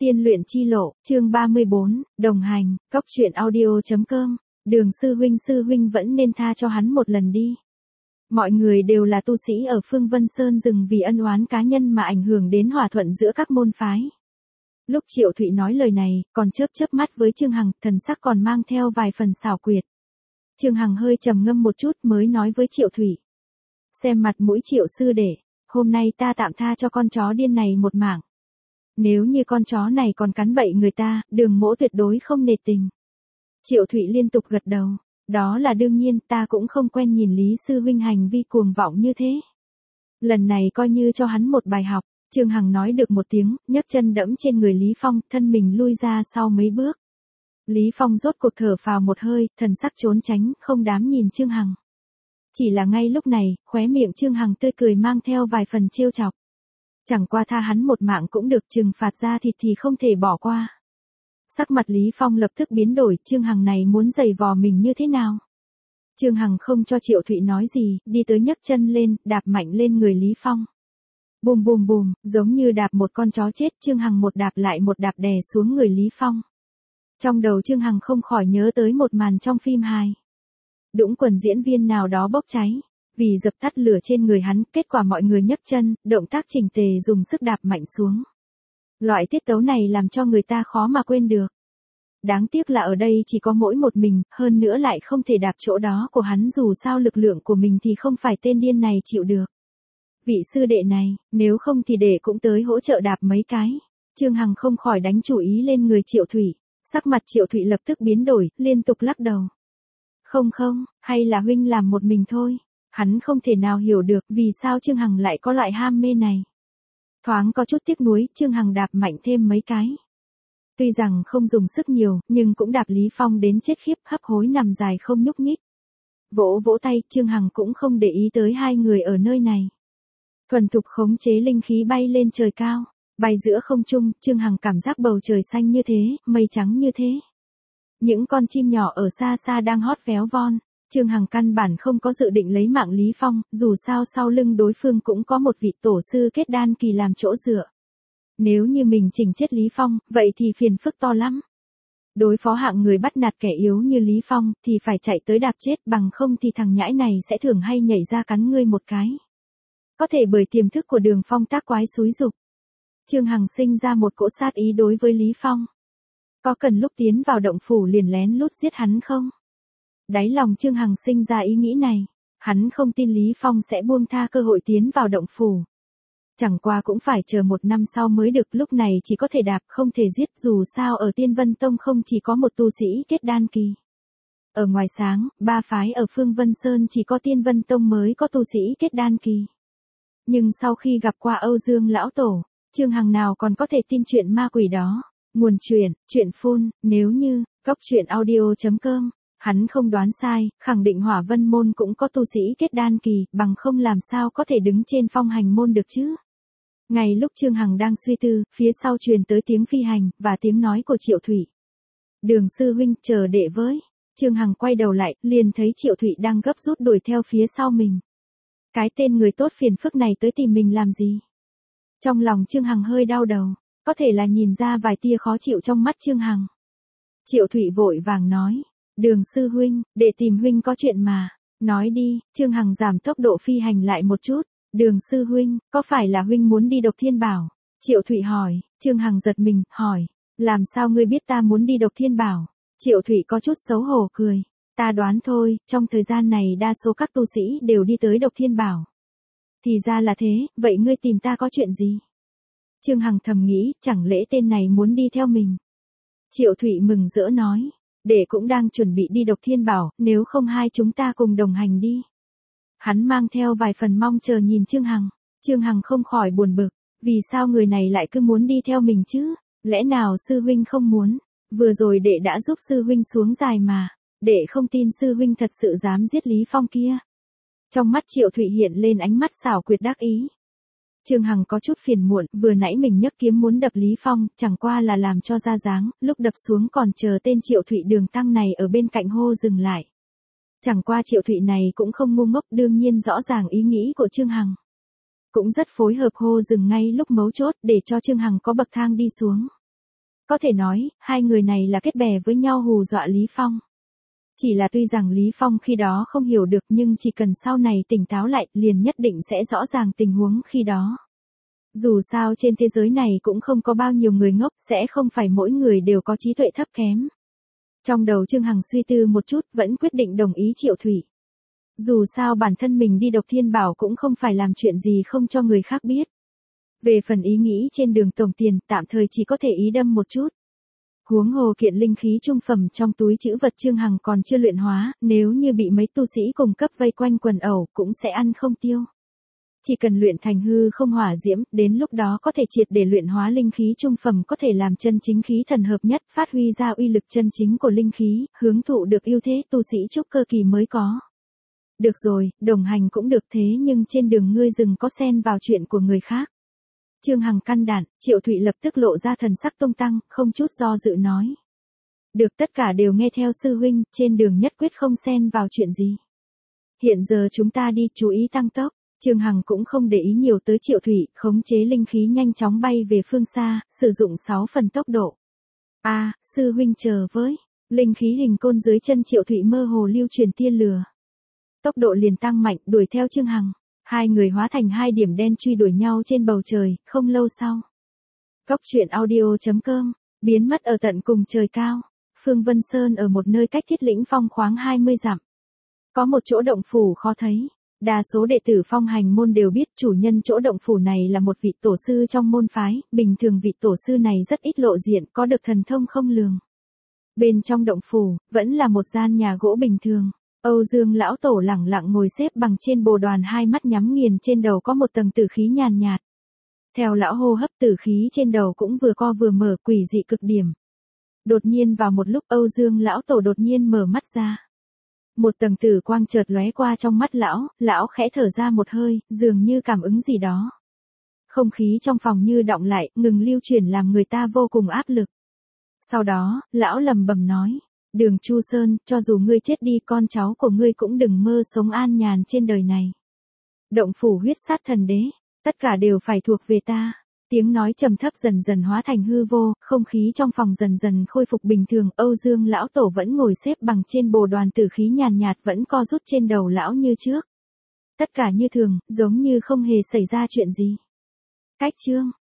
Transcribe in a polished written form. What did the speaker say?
Tiên luyện chi lộ, chương 34, đồng hành, cốc truyện audio.com, Đường sư huynh vẫn nên tha cho hắn một lần đi. Mọi người đều là tu sĩ ở Phương Vân Sơn rừng vì ân oán cá nhân mà ảnh hưởng đến hòa thuận giữa các môn phái. Lúc Triệu Thụy nói lời này, còn chớp mắt với Trương Hằng, thần sắc còn mang theo vài phần xảo quyệt. Trương Hằng hơi trầm ngâm một chút mới nói với Triệu Thụy. Xem mặt mũi Triệu sư đệ, hôm nay ta tạm tha cho con chó điên này một mạng. Nếu như con chó này còn cắn bậy người ta, Đường mỗ tuyệt đối không nề tình. Triệu Thụy liên tục gật đầu. Đó là đương nhiên, ta cũng không quen nhìn Lý sư huynh hành vi cuồng vọng như thế. Lần này coi như cho hắn một bài học. Trương Hằng nói được một tiếng, nhấc chân đẫm trên người Lý Phong, thân mình lui ra sau mấy bước. Lý Phong rốt cuộc thở phào một hơi, thần sắc trốn tránh, không dám nhìn Trương Hằng. Chỉ là ngay lúc này, khóe miệng Trương Hằng tươi cười mang theo vài phần trêu chọc. Chẳng qua tha hắn một mạng cũng được, trừng phạt ra thịt thì không thể bỏ qua. Sắc mặt Lý Phong lập tức biến đổi, Trương Hằng này muốn giày vò mình như thế nào? Trương Hằng không cho Triệu Thụy nói gì, đi tới nhấc chân lên, đạp mạnh lên người Lý Phong. Bùm bùm bùm, giống như đạp một con chó chết, Trương Hằng một đạp lại một đạp đè xuống người Lý Phong. Trong đầu Trương Hằng không khỏi nhớ tới một màn trong phim hài. Đũng quần diễn viên nào đó bốc cháy. Vì dập tắt lửa trên người hắn, kết quả mọi người nhấc chân, động tác chỉnh tề dùng sức đạp mạnh xuống. Loại tiết tấu này làm cho người ta khó mà quên được. Đáng tiếc là ở đây chỉ có mỗi một mình, hơn nữa lại không thể đạp chỗ đó của hắn, dù sao lực lượng của mình thì không phải tên điên này chịu được. Vị sư đệ này, nếu không thì để cũng tới hỗ trợ đạp mấy cái. Trương Hằng không khỏi đánh chủ ý lên người Triệu Thụy. Sắc mặt Triệu Thụy lập tức biến đổi, liên tục lắc đầu. Không, hay là huynh làm một mình thôi. Hắn không thể nào hiểu được vì sao Trương Hằng lại có loại ham mê này. Thoáng có chút tiếc nuối, Trương Hằng đạp mạnh thêm mấy cái. Tuy rằng không dùng sức nhiều, nhưng cũng đạp Lý Phong đến chết khiếp, hấp hối nằm dài không nhúc nhích. Vỗ tay, Trương Hằng cũng không để ý tới hai người ở nơi này. Thuần thục khống chế linh khí bay lên trời cao, bay giữa không trung, Trương Hằng cảm giác bầu trời xanh như thế, mây trắng như thế. Những con chim nhỏ ở xa xa đang hót véo von. Trương Hằng căn bản không có dự định lấy mạng Lý Phong, dù sao sau lưng đối phương cũng có một vị tổ sư kết đan kỳ làm chỗ dựa. Nếu như mình chỉnh chết Lý Phong, vậy thì phiền phức to lắm. Đối phó hạng người bắt nạt kẻ yếu như Lý Phong, thì phải chạy tới đạp chết, bằng không thì thằng nhãi này sẽ thường hay nhảy ra cắn ngươi một cái. Có thể bởi tiềm thức của Đường Phong tác quái xúi dục. Trương Hằng sinh ra một cỗ sát ý đối với Lý Phong. Có cần lúc tiến vào động phủ liền lén lút giết hắn không? Đáy lòng Trương Hằng sinh ra ý nghĩ này, hắn không tin Lý Phong sẽ buông tha cơ hội tiến vào động phủ. Chẳng qua cũng phải chờ 1 năm sau mới được, lúc này chỉ có thể đạp không thể giết, dù sao ở Tiên Vân Tông không chỉ có một tu sĩ kết đan kỳ. Ở ngoài sáng, 3 phái ở Phương Vân Sơn chỉ có Tiên Vân Tông mới có tu sĩ kết đan kỳ. Nhưng sau khi gặp qua Âu Dương Lão Tổ, Trương Hằng nào còn có thể tin chuyện ma quỷ đó. Nguồn truyện phun, nếu như, cốc truyện audio.com. Hắn không đoán sai, khẳng định Hỏa Vân môn cũng có tu sĩ kết đan kỳ, bằng không làm sao có thể đứng trên phong hành môn được chứ. Ngay lúc Trương Hằng đang suy tư, phía sau truyền tới tiếng phi hành, và tiếng nói của Triệu Thụy. Đường sư huynh, chờ đệ với. Trương Hằng quay đầu lại, liền thấy Triệu Thụy đang gấp rút đuổi theo phía sau mình. Cái tên người tốt phiền phức này tới tìm mình làm gì? Trong lòng Trương Hằng hơi đau đầu, có thể là nhìn ra vài tia khó chịu trong mắt Trương Hằng. Triệu Thụy vội vàng nói. Đường sư huynh, để tìm huynh có chuyện mà. Nói đi, Trương Hằng giảm tốc độ phi hành lại một chút. Đường sư huynh, có phải là huynh muốn đi Độc Thiên Bảo? Triệu Thụy hỏi. Trương Hằng giật mình, hỏi. Làm sao ngươi biết ta muốn đi Độc Thiên Bảo? Triệu Thụy có chút xấu hổ cười. Ta đoán thôi, trong thời gian này đa số các tu sĩ đều đi tới Độc Thiên Bảo. Thì ra là thế, vậy ngươi tìm ta có chuyện gì? Trương Hằng thầm nghĩ, chẳng lẽ tên này muốn đi theo mình? Triệu Thụy mừng rỡ nói. Đệ cũng đang chuẩn bị đi Độc Thiên Bảo, nếu không hai chúng ta cùng đồng hành đi. Hắn mang theo vài phần mong chờ nhìn Trương Hằng. Trương Hằng không khỏi buồn bực, vì sao người này lại cứ muốn đi theo mình chứ? Lẽ nào sư huynh không muốn? Vừa rồi đệ đã giúp sư huynh xuống dài mà. Đệ không tin sư huynh thật sự dám giết Lý Phong kia. Trong mắt Triệu Thụy hiện lên ánh mắt xảo quyệt đắc ý. Trương Hằng có chút phiền muộn, vừa nãy mình nhấc kiếm muốn đập Lý Phong, chẳng qua là làm cho ra dáng, lúc đập xuống còn chờ tên Triệu Thụy Đường Tăng này ở bên cạnh hô dừng lại. Chẳng qua Triệu Thụy này cũng không ngu ngốc, đương nhiên rõ ràng ý nghĩ của Trương Hằng. Cũng rất phối hợp hô dừng ngay lúc mấu chốt để cho Trương Hằng có bậc thang đi xuống. Có thể nói, hai người này là kết bè với nhau hù dọa Lý Phong. Chỉ là tuy rằng Lý Phong khi đó không hiểu được nhưng chỉ cần sau này tỉnh táo lại liền nhất định sẽ rõ ràng tình huống khi đó. Dù sao trên thế giới này cũng không có bao nhiêu người ngốc, sẽ không phải mỗi người đều có trí tuệ thấp kém. Trong đầu Trương Hằng suy tư một chút vẫn quyết định đồng ý Triệu Thủy. Dù sao bản thân mình đi độc thiên bảo cũng không phải làm chuyện gì không cho người khác biết. Về phần ý nghĩ trên đường tổng tiền tạm thời chỉ có thể ý đâm một chút. Huống hồ kiện linh khí trung phẩm trong túi trữ vật Trương Hằng còn chưa luyện hóa, nếu như bị mấy tu sĩ cùng cấp vây quanh quần ẩu cũng sẽ ăn không tiêu. Chỉ cần luyện thành hư không hỏa diễm, đến lúc đó có thể triệt để luyện hóa linh khí trung phẩm có thể làm chân chính khí thần hợp nhất, phát huy ra uy lực chân chính của linh khí, hướng thụ được ưu thế tu sĩ trúc cơ kỳ mới có. Được rồi, đồng hành cũng được thế nhưng trên đường ngươi đừng có xen vào chuyện của người khác. Trương Hằng căn đản, Triệu Thụy lập tức lộ ra thần sắc tung tăng, không chút do dự nói. Được, tất cả đều nghe theo sư huynh, trên đường nhất quyết không xen vào chuyện gì. Hiện giờ chúng ta đi, chú ý tăng tốc. Trương Hằng cũng không để ý nhiều tới Triệu Thụy, khống chế linh khí nhanh chóng bay về phương xa, sử dụng 6 phần tốc độ. Sư huynh chờ với. Linh khí hình côn dưới chân Triệu Thụy mơ hồ lưu truyền tia lửa. Tốc độ liền tăng mạnh, đuổi theo Trương Hằng. Hai người hóa thành hai điểm đen truy đuổi nhau trên bầu trời, không lâu sau. Cốc truyện audio.com, biến mất ở tận cùng trời cao. Phương Vân Sơn ở một nơi cách Thiết Lĩnh Phong khoáng 20 dặm. Có một chỗ động phủ khó thấy. Đa số đệ tử Phong Hành môn đều biết chủ nhân chỗ động phủ này là một vị tổ sư trong môn phái, bình thường vị tổ sư này rất ít lộ diện, có được thần thông không lường. Bên trong động phủ, vẫn là một gian nhà gỗ bình thường. Âu Dương lão tổ lẳng lặng ngồi xếp bằng trên bồ đoàn, hai mắt nhắm nghiền, trên đầu có một tầng tử khí nhàn nhạt. Theo lão hô hấp, tử khí trên đầu cũng vừa co vừa mở, quỷ dị cực điểm. Đột nhiên vào một lúc Âu Dương lão tổ đột nhiên mở mắt ra. Một tầng tử quang chợt lóe qua trong mắt lão khẽ thở ra một hơi, dường như cảm ứng gì đó. Không khí trong phòng như đọng lại, ngừng lưu chuyển làm người ta vô cùng áp lực. Sau đó, lão lẩm bẩm nói, Đường Chu Sơn, cho dù ngươi chết đi con cháu của ngươi cũng đừng mơ sống an nhàn trên đời này. Động phủ huyết sát thần đế, tất cả đều phải thuộc về ta. Tiếng nói trầm thấp dần dần hóa thành hư vô, không khí trong phòng dần dần khôi phục bình thường. Âu Dương lão tổ vẫn ngồi xếp bằng trên bồ đoàn, tử khí nhàn nhạt vẫn co rút trên đầu lão như trước. Tất cả như thường, giống như không hề xảy ra chuyện gì. Cách chương